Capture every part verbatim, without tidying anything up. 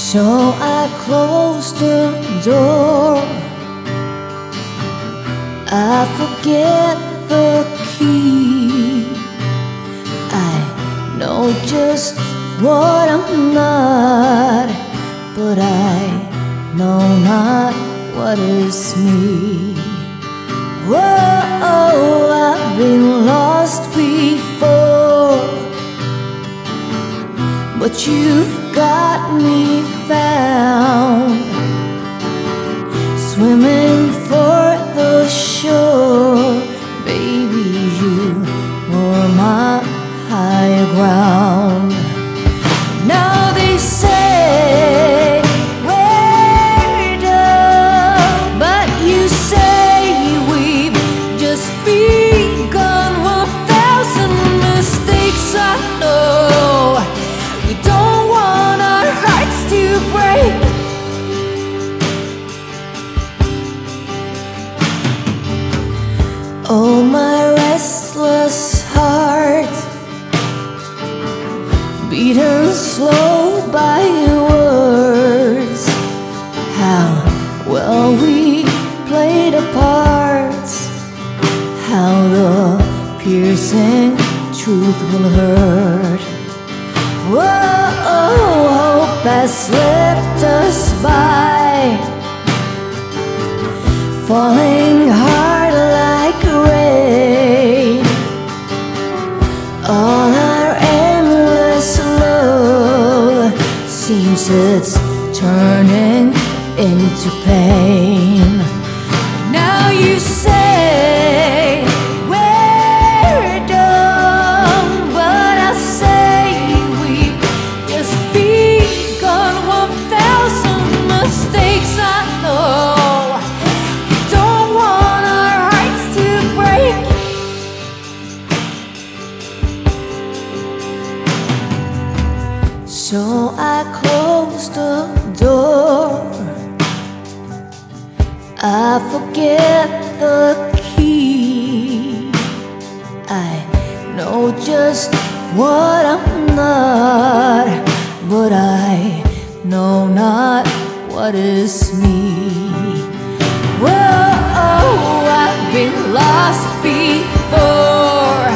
So I closed the door. I forget the key. I know just what I'm not, but I know not what is me. Whoa, I've been lost before, but you've got me found, swimming for the shore. Baby, you were my higher ground. Now they say we're done, but you say we've just begun. One thousand mistakes, I know. We don't want our hearts to break. Oh, my restless heart, beaten slow by words. How well we played a part, how the piercing truth will hurt. Whoa, hope has slipped us by, falling hard like rain. All our endless love seems it's turning into pain. Now you say we're done, but I say we've just begun. One thousand mistakes, I know. Don't want our hearts to break. So I closed the door. I forget the key. I know just what I'm not, but I know not what is me. Whoa, I've been lost before,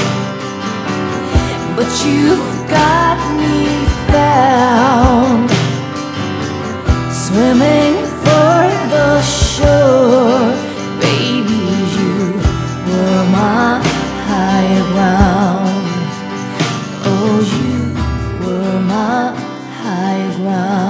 but you've got me found, swimming for the shore. Baby, you were my higher ground. Oh, you were my higher ground.